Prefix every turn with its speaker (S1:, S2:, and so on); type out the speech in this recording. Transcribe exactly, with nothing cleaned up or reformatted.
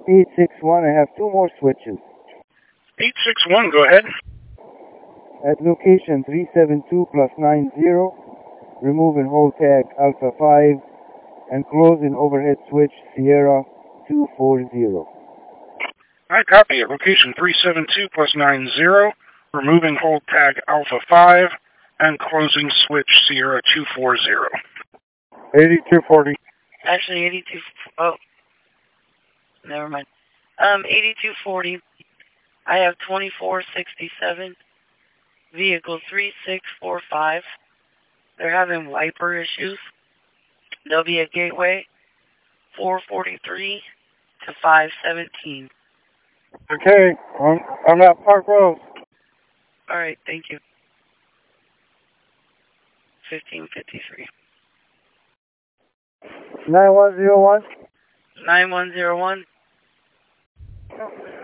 S1: eight six one, I have two more switches.
S2: eight six one, go ahead.
S1: At location three seven two plus nine zero, remove and hold tag Alpha five and close in overhead switch Sierra two four zero.
S2: I copy at location three seven two plus nine zero, removing hold tag Alpha five and closing switch Sierra two four zero.
S1: eighty-two forty.
S3: Actually, eighty-two. Oh, never mind. Um, eighty-two forty. I have twenty-four sixty-seven. Vehicle three six four five. They're having wiper issues. There'll be a gateway four forty-three to five seventeen.
S1: Okay, I'm, I'm at Park Road.
S3: All right, thank you. fifteen fifty-three.
S1: nine one zero one.
S3: nine one zero one.